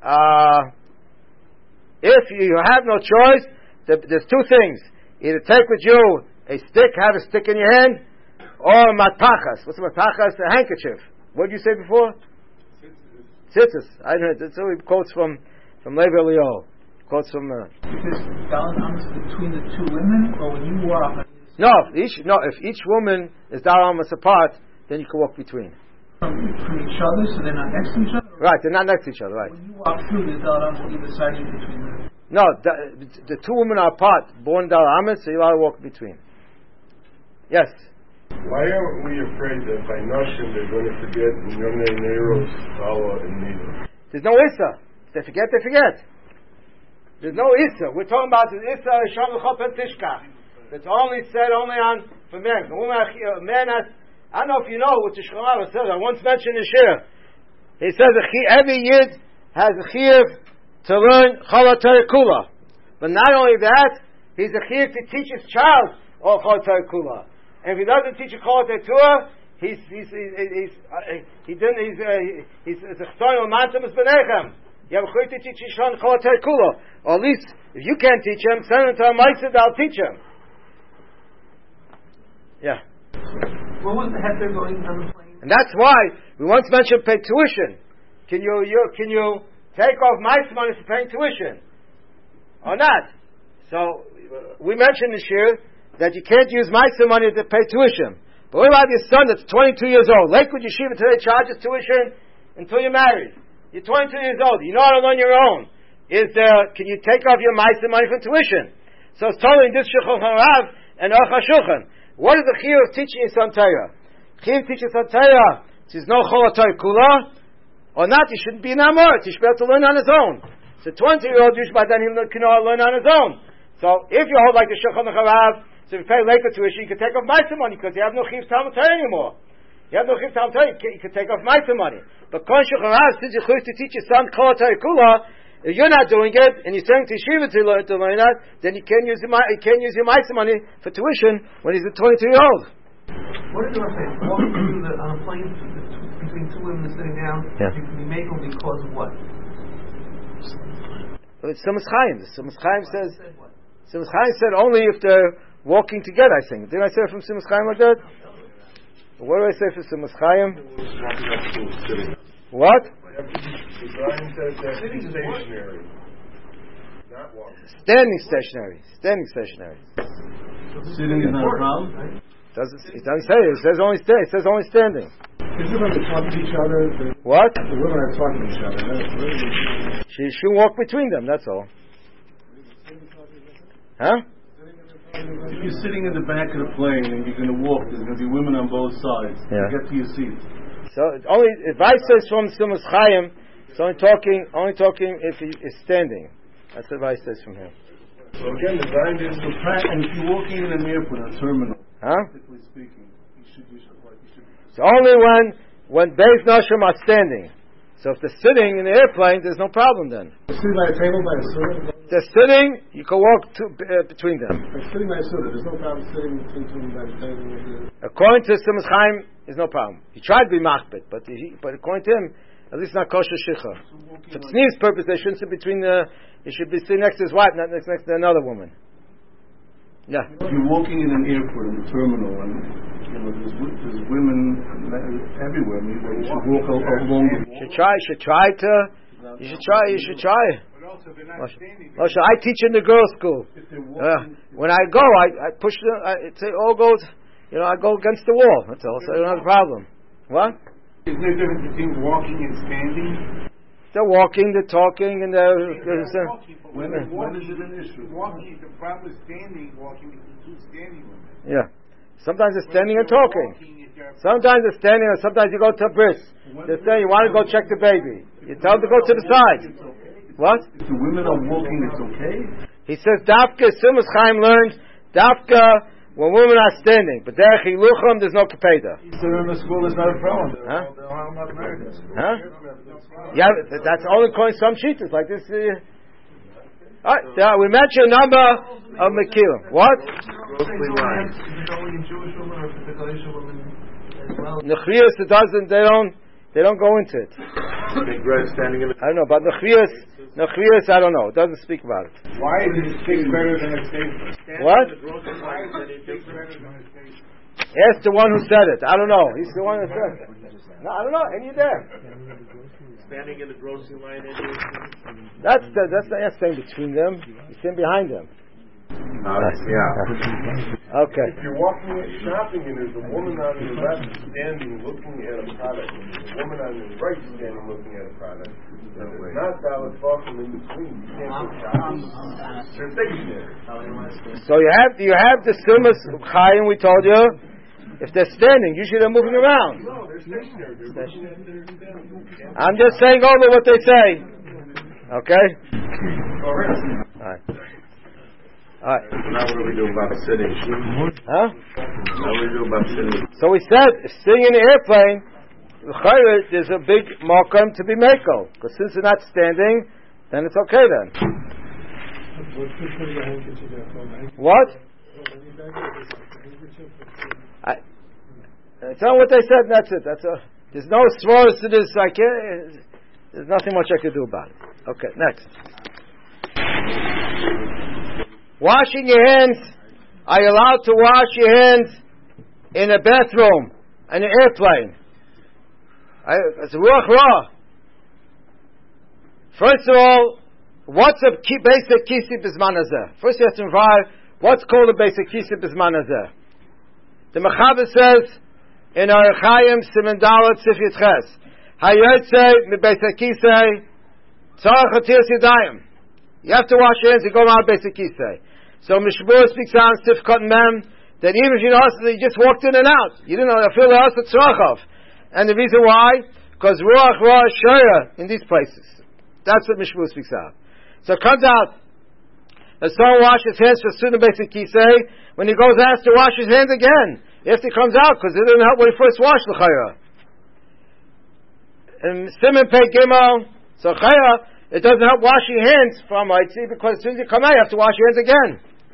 if you have no choice, there's two things: either take with you a stick, have a stick in your hand, or matachas. What's a matachas? A handkerchief. What did you say before? Tzitzis. I don't know. That's what he quotes from Levi Leo. Quotes from. Is this balance between the two women, or when you walk? If each woman is dalamas apart, then you can walk between. From each other, so they're not next to each other? Right, they're not next to each other, right. When you walk through, there's dalamas on either side of you between them. No, the two women are apart, born dalamas, so you're allowed to walk between. Yes? Why aren't we afraid that by Nashim they're going to forget Yonei Neiros, Allah, and Nida? There's no Issa. If they forget, they forget. There's no Issa. We're talking about the Issa, Sham L'chop and Tishkach. It's only said on for men. The woman, man has, I don't know if you know what the Shulchan Aruch says. I once mentioned in Shir. He says every Yid has a chiyuv to learn Chala Torah Kula. But not only that, he's a chiyuv to teach his child all Chala Torah Kula. And if he doesn't teach a Chala Torah, he's a ch'torim l'mantam es b'nechem. You have a chiyuv to teach his son Chala Torah Kula. Or at least, if you can't teach him, send him to a ma'aser that'll teach him. Yeah. What was the heter going on the plane? And that's why we once mentioned pay tuition. Can you take off ma'aser money for paying tuition or not? So we mentioned this year that you can't use ma'aser money to pay tuition. But what about your son that's 22 years old? Lakewood Yeshiva today charges tuition until you're married. You're 22 years old. You know how to learn your own. Can you take off your ma'aser money for tuition? So it's totally in this Shulchan Harav and Aruch HaShulchan. What is the chiyuv of teaching your son Torah? Chiyuv teaches son Torah. There's no cholatai kula, or not. He shouldn't be an amor. He should be able to learn on his own. So 20-year-old Jewish by then he can learn on his own. So if you hold like the Shulchan Aruch Harav, so if you pay later tuition, you can take off Meiser money because you have no chiyuv Talmud Torah anymore. You have no chiyuv Talmud Torah. You can take off Meiser money. But Kon Shulchan Aruch, since you're to teach your son cholatai kula, if you're not doing it, and you're saying to yeshiva to learn that, then you can't use your Meiser money for tuition when he's a 22-year-old. What did you say? Walking through on a plane between two women sitting down, you can be makel because of what? It's Simas Chaim. Simas Chaim said only if they're walking together, I think. Didn't I say it from Simas Chaim like that? What do I say for Simas Chaim? What? Brian says that stationary, not walking. Standing stationary. Sitting is not a problem? It doesn't say it. It says only standing. It says only standing. Is it when they're talking to each other? What? The women are talking to each other. She should walk between them, that's all. Huh? If you're sitting in the back of the plane and you're going to walk, there's going to be women on both sides. Yeah. Get to your seat. So only advice says from Simas Chaim, it's only talking if he is standing. That's the advice says from him. So again, the grind is And if you're walking in an airport, a terminal, practically speaking, you should. So only when Beis Nashim are standing. So if they're sitting in the airplane, there's no problem then. Sitting by a table by a servant? If they're sitting, you can walk between them. Sitting by a servant, there's no problem sitting between by the table. According to Simas Chaim, there's no problem. He tried to be machbet, but according to him, at least not kosher shicha. For tznius purpose, they shouldn't sit between he should be sitting next to his wife, not next to another woman. Yeah. If you're walking in an airport, in a terminal, and there's women everywhere, you should walk along the wall. You should try. But also, they're not standing. I teach in the girls' school. When I go, I push them. It all goes. I go against the wall. That's all. So I don't have a problem. What? Is there a difference between walking and standing? They're walking, they're talking, and they're. When is it an issue? Walking, the problem is standing, walking between two standing women. Yeah. Sometimes they're standing and talking. Sometimes they're standing, and sometimes you go to a bris. They're saying you want to go check the baby. You tell them to go to the side. What? If the women are walking, it's okay? He says, Dafka, Simas Chaim learned, Dafka, when women are standing, but Derech Hiluchim, there's no kapeda. So in the school, there's not a problem. Huh? I'm not married. Huh? Yeah, that's only calling some cheaters like this. Alright, we mentioned a number of Mekilim. What? Nechrius, it doesn't, they don't go into it. I don't know, but Nechrius, I don't know. It doesn't speak about it. Why is it stick better than a steak? What? Why is it stick better than a steak? Ask the one who said it. I don't know. He's the one who said it. No, I don't know. Ain't you there? Standing in the grocery line. That's not saying between them. You stand behind them. Yeah. Okay. If you're walking shopping and there's a woman on the left standing looking at a product, and there's a woman on the right standing looking at a product, then there's not valid talking in between. You can't go shopping. They're stationary. So you have the Simas Chaim we told you. If they're standing, usually they're moving around. No, they're stationary. I'm just saying over what they say. Okay? Alright. Alright. Now what do we do about sitting? Huh? What do we do about sitting? So we said, if sitting in the airplane, there's a big markum to be meko. Because since they're not standing, then it's okay then. What? It's not what they said, and that's it. There's no svaras to this. There's nothing much I can do about it. Okay, next. Washing your hands. Are you allowed to wash your hands in a bathroom, in an airplane? It's ruach ra. First of all, what's a basic kisi bisman hazeh? First you have to inquire, what's called a basic kisi bisman hazeh? The Mechaber says in Orach Chaim Siman Dalet Sif Yitches, Hayotze miBeis HaKisei Tzarech Hatilas Yadayim. You have to wash your hands and go around Beis HaKisei. So Mishmur speaks on Sif Cotton Mem that even if you know you just walked in and out, you didn't know feel the asa tzrachov. And the reason why, because ruach ra shaya in these places. That's what Mishmur speaks out. So it comes out that someone washes his hands for student basic kisei. When he goes asked to wash his hands again, if he comes out, because it didn't help when he first washed the chayra. And Simon Pei Gimel, so chayra, it doesn't help washing hands from Maitzi, because as soon as you come out, you have to wash your hands again.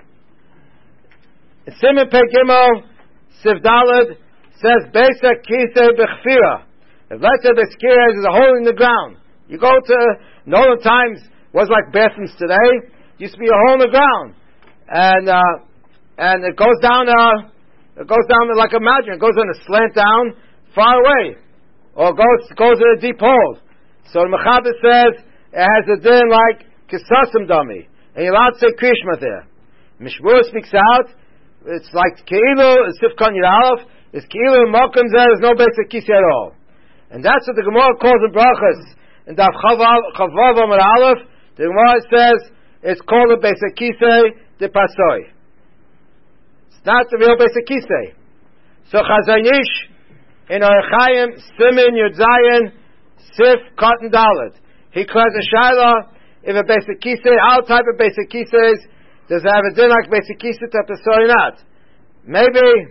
And Simon Pei Gimel, Siv Daled, says basic kisei bechfira. If let's say the skiers is a hole in the ground, you go to Nolan times was like bathrooms today. Used to be a hole in the ground, and it goes down like a mountain. It goes on a slant down far away, or goes in a deep hole. So the Mechaber says it has a din like kisasim dummy, and you're allowed to say krishma there. Mishmur speaks out. It's like keilu sifkan yalaf. It's keilu mokum there's no basic kisi at all, and that's what the Gemara calls in brachas. And Daf Chavav Amar Aleph, the Gemara says it's called a basic kisei de pasoi. It's not the real basic kisei. So Chazon Ish in Orachayim Simin Yud Zayin Sif Cotton Dalet. He claims a shaila if a basic kisei, our type of basic kiseis, does it have a din like basic kisei to pasoi or not? Maybe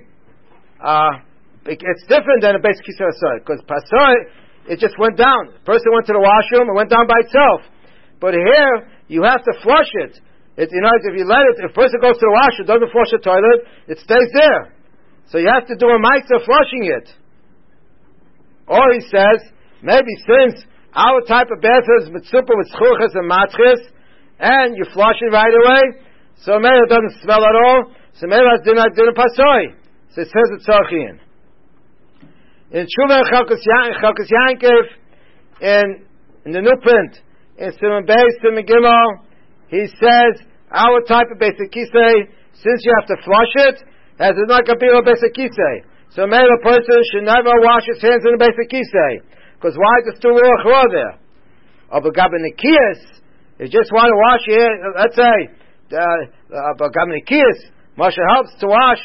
it's different than a basic kisei pasoi, because pasoi it just went down. The person went to the washroom, it went down by itself. But here, you have to flush it. If you let it, if a person goes to the washroom, doesn't flush the toilet, it stays there. So you have to do a ma'aser flushing it. Or he says, maybe since our type of bath is mitzupah with schuchas and matchis, and you flush it right away, so maybe it doesn't smell at all, so maybe it didn't pasoi. So it says it's tzarchian. In Tshuva and Chalkas Yankiv, in the new print, in Simon Beis, Simon Gimel, he says, our type of basic kisei, since you have to flush it, has it not going to be a basic kisei. So maybe a person should never wash his hands in a basic kisei, because why is there still ruach ra there? Or b'gabin nikiyas, you just want to wash your hands, let's say, b'gabin nikiyas, Moshe helps to wash,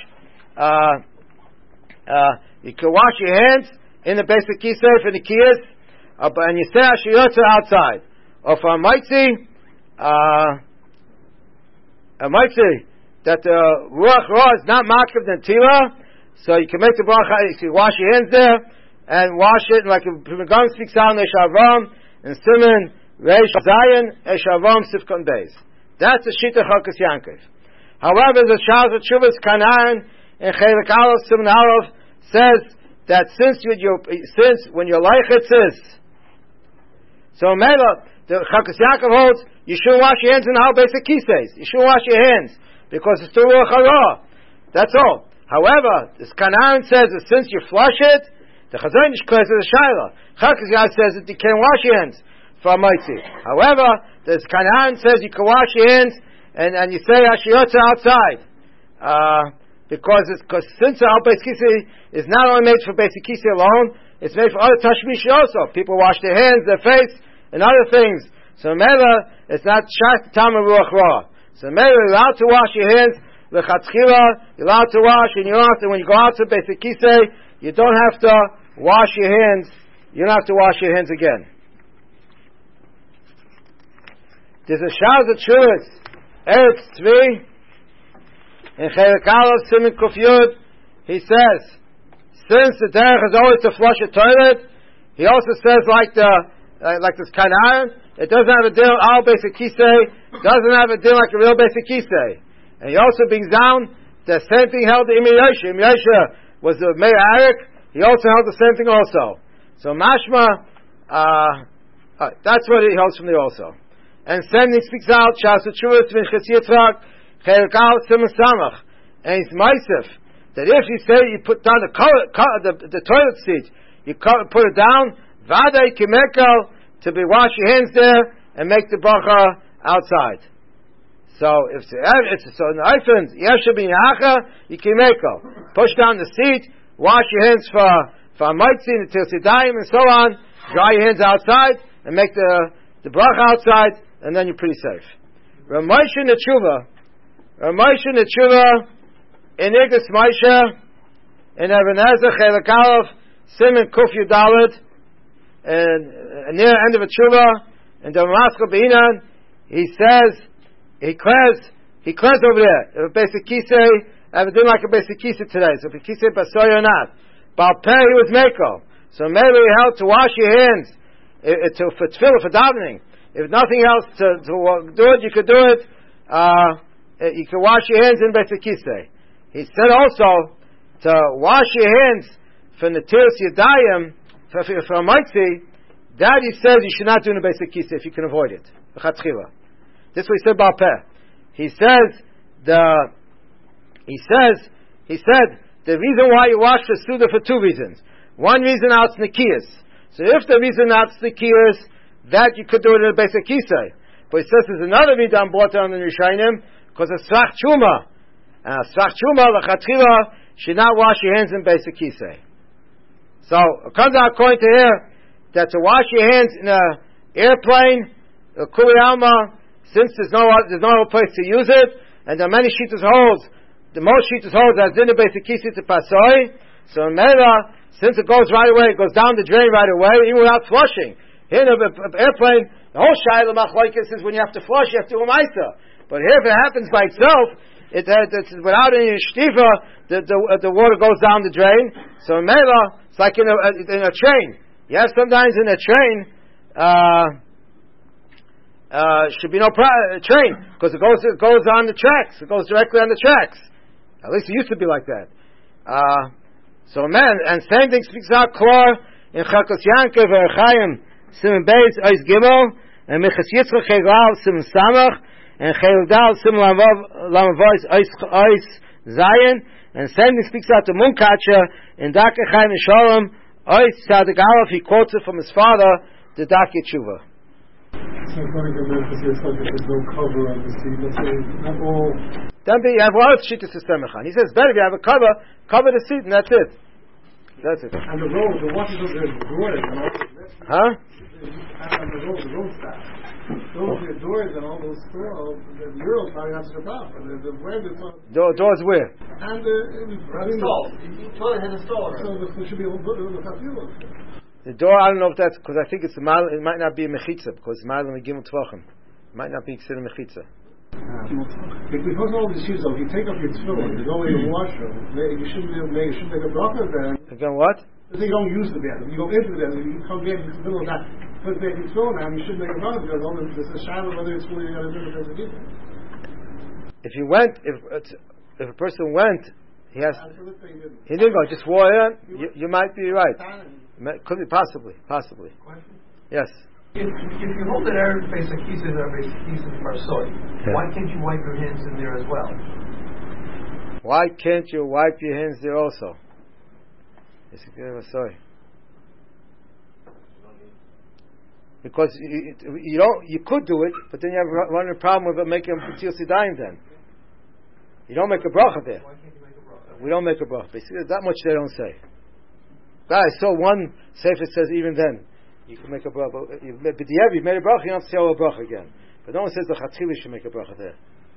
you can wash your hands in the basic kisei for the kiyas, and you say ashiyotza outside. Or for a maitzi, that the ruach ra is not makiv than tila, so you can make the bracha. You can wash your hands there and wash it, like the Gam speaks out in Eshavam and Simon Reish Zayin Eshavam Sifkon Beis. That's the shita Chalkas Yankiv. However, the Shas of Tshuvas Kanaan and Chelik Aleph Simon Aleph says that since when your leichitz is, so Mela, the Chalkas Yaakov holds, you shouldn't wash your hands in the whole basic kiseis. You shouldn't wash your hands, because it's still ruach hara. That's all. However, this Kanaan says that since you flush it, the Chazon Ish claims it's a shaila. Chalkas Yaakov says that you can't wash your hands for a maitzi. However, this Kanaan says you can wash your hands, and you say ashiyotza outside. Because since our basic kisei is not only made for basic kisei alone, it's made for other tashmish also. People wash their hands, their face, and other things. So Mela, it's not shas tam and ruach ra. So Mela, you're allowed to wash your hands. L'chatzchila, you're allowed to wash, and you don't have to. When you go out to basic kisei, you don't have to wash your hands. You don't have to wash your hands again. There's a shaz of Tshuvas, Eretz Tzvi. In Chelik Aleph Siman Kuf Yud, he says, since the derech is always to flush a toilet, he also says like this Kanaan, it doesn't have a deal al basic kisei, doesn't have a deal like a real basic kisei. And he also brings down the same thing held to Imi Yosha. Imi Yosha was the Meir Arik, he also held the same thing also. So mashma, that's what he holds from there also. And then he speaks out, Shas Tshuvas Minchas Yitzchak, Chelik Aleph Siman Samach, and he's Meisef, that if you say you put down the toilet seat, you put it down, Vadai Kimekel, to be wash your hands there and make the bracha outside. So if it's so in the Eifens, Yesha bin Yacha, you Kimekel. Push down the seat, wash your hands for a Maitzin until Sidayim and so on, dry your hands outside and make the bracha outside, and then you're pretty safe. Ramoshe Netshuva in Igdas Moshe, in Ebenezer, Chelek Aleph, Siman Kuf Yudalet, and near the end of a tshuva, in the Maskal Beinan, he says, he declares over there, if a basic kisei, I didn't like a basic kisei today, so if a kisei basoy or not. Baal Peh, he was Meko. So maybe he held to wash your hands, for tefillah, for davening. If nothing else to do it, you could do it, you can wash your hands in basic kisei. He said also, to wash your hands for Natilas Yadayim, for a Maitzi, that he says you should not do in a basic kisei if you can avoid it. This is what he said Baal Peh. He said the reason why you wash the Suda for two reasons. One reason out Nikiyas. So if the reason out Nikiyas, that you could do it in a basic kisei. But he says there's another reason brought down in Rishayim, because of Srach Chuma. And Srach Chuma, L'chatchila, should not wash your hands in basic kisei. So it comes out according to here, that to wash your hands in an airplane, Kuli Alma, since there's no other place to use it, and there are many shittas holds, the most shittas holds as in the basic kisei to pasoi, so in Mela, since it goes right away, it goes down the drain right away, even without flushing. Here in an airplane, the whole shayla machlokes is when you have to flush, you have to do a ma'isa. But here, if it happens by itself, it's without any shtifa, the water goes down the drain. So in Mela, it's like in a train. Yes, sometimes in a train, should be no train, because it goes on the tracks. It goes directly on the tracks. At least it used to be like that. So man, and same thing speaks out Klor in Chakos Yankov Chaim Simon Beis Ois Gimel and Michas Yitzchak Chegal Simon Samach and Chel Dal Simon Lamavois Ois Zion, and same thing speaks out to Munkacha in Dake Chaim Shalom Ois Tzadik Aleph. He quotes it from his father, the Dake Tshuva. So according to Memphis, there's no cover on the seat. Let's say not all. Then you have a lot of shittas to Semechan. He says better if you have a cover the seat, and that's it. That's it. And the road, the washes of the doors and all this. Huh? And the road staff. Those doors and all those the murals probably have to come out. The where doors where? And installed. Toilet has installed. So there should be a little the door, I don't know if that's because I think it might not be a mechitza, because it's ma'al megimel tvachim. It might not be considered mechitza. Because all these shoes, if you take off your tefillin, you go in the washroom, you shouldn't make a bracha then. Again, what? You don't use the bathroom. You go into the bathroom, you come back in the middle of that, put back your tefillin on, you shouldn't make a bracha because there's a shadow whether it's really going to do the person. If you went, if a person went, he didn't go, just wore it on, you might be right. Could be, possibly. Question? Yes. If you hold that Erev basic kisei are basic kisei parsoi, why can't you wipe your hands in there as well? Why can't you wipe your hands there also? Sorry. Because you could do it, but then you have run a problem with making a B'tzilas Yadayim then. You don't make a bracha there. Why can't you make a bracha? We don't make a bracha. Basically, that much they don't say. I saw one sefer says even then you can make a bracha. But you've made a bracha, you don't have to say a bracha again. But no one says the chatzili should make a bracha there.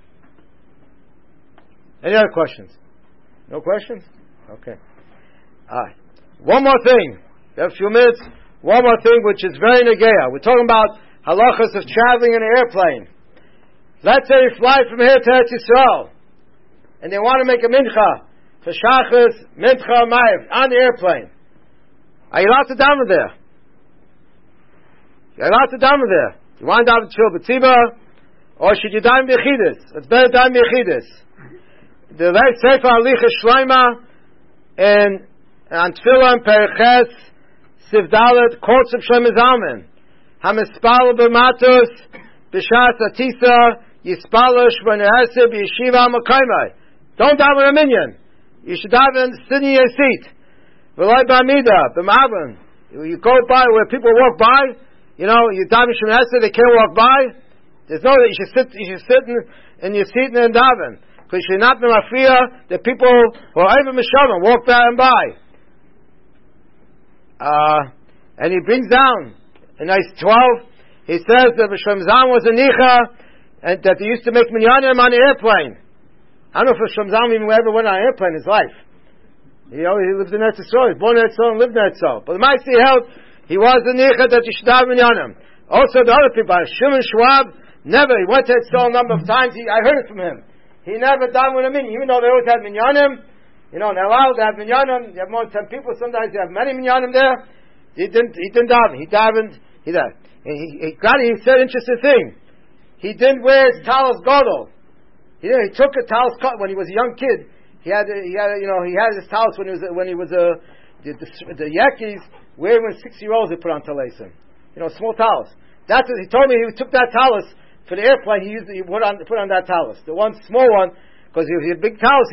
Any other questions? No questions? Okay. Alright. One more thing. We have a few minutes. One more thing which is very negeya. We're talking about halachas of traveling in an airplane. Let's say you fly from here to Eretz Yisrael and they want to make a mincha for shachas, mincha, ma'av on the airplane. Are you allowed to daven there? You're allowed to daven there. You want to daven tefillah b'tziba, or should you daven b'yechidus? It's better daven b'yechidus. The very sefer alicha shleima and on tefillah and periches sivdalet quotes of Shlomo Zalman. Hamispal b'matos b'shas atisa yispalosh v'neraseh b'yeshiva makaymai. Don't daven a minyan. You should daven sitting in your seat. You go by where people walk by, you daven Shemoneh Esrei, they can't walk by. There's no, you should sit in your seat and daven. Because you should not be mafriya, the people who are over Mishavim walk by and by. And he brings down, in Nice 12, he says that Shlomo Zalman was a nicha, and that they used to make minyanim on the airplane. I don't know if Shlomo Zalman ever went on an airplane in his life. He lived in Eretz Yisrael. He was born in Eretz Yisrael and lived in Eretz Yisrael. But the Ma'aseh held, he was the nicha that you should daven minyanim. Also, the other people, Shimon Schwab, never. He went to Eretz Yisrael a number of times. I heard it from him. He never davened with a minyan, even though they always had minyanim. They're allowed to have minyanim. You have more than 10 people. Sometimes you have many minyanim there. He didn't daven. He davened. He said an interesting thing. He didn't wear his talis gadol. He took a talis cut when he was a young kid. He had his talis when he was the Yankees where when 6-year-olds they put on talesim. Small talis. That's what he told me. He took that talis for the airplane. He put on that talis. The one small one, because if he had a big talis,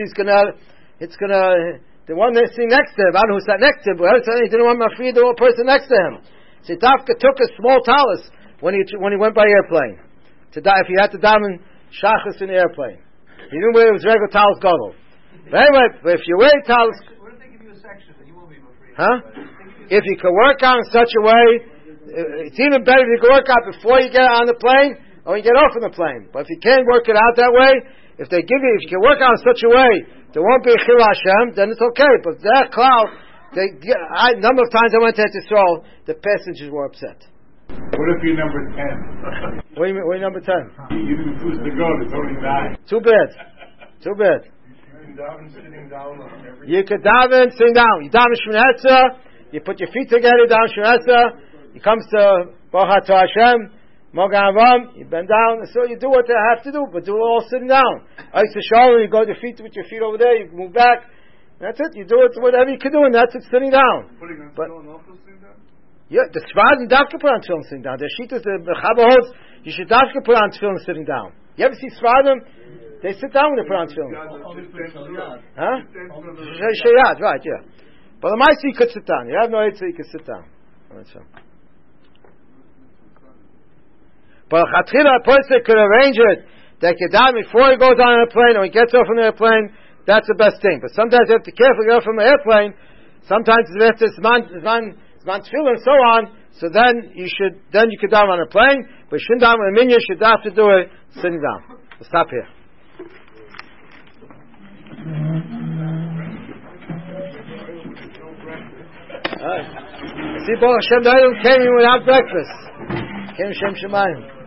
the one that's sitting next to him. I don't know who sat next to him, but he didn't want my free the person next to him. So Dafka took a small talis when he went by airplane. If he had to daven shachas in the airplane, he didn't wear his regular talis gadol. But anyway, if you wear talis, what if they give you a section that you won't be able to read? If you can work out in such a way, it's even better if you can work out before you get on the plane or you get off on the plane. But if you can't work it out that way, if you can work out in such a way, there won't be a chil Hashem, then it's okay. But that cloud, a number of times I went to Yisrael, the passengers were upset. What if you're number 10? What do you mean, what are you number 10? You didn't choose to go, it's only 9. Too bad. You can daven sitting down on every... You could daven sitting down. You daven Shemini Atzah, you put your feet together, down Shemini Atzah, you comes to Baruch Atah Hashem, Mogan Avam, you bend down, so you do what they have to do, but do it all sitting down. Ice the shoulder, you go to your feet with your feet over there, you move back, that's it, you do it whatever you can do, and that's it, sitting down. Putting on but, and also sitting down? Yeah, the Sfardim Dafka put on tefillin sitting down. The Shita, the Chabad holds, you should Dafka put on tefillin sitting down. You ever see Sfardim? They sit down when they put on tefillin. Huh? Shayad, right, yeah. But the Ma'aseh you could sit down. You have no idea, you can sit down. But a person could arrange it that he daven before he goes on an airplane or he gets off on the airplane. That's the best thing. But sometimes you have to be careful to get off from the airplane. Sometimes you have to Zman tefillah and so on. So then you could daven on a plane, but you shouldn't daven on a minyan. You should have to do it sitting down. We'll stop here. See, Baruch Hashem, they came in without breakfast. Came Shem Shemayim.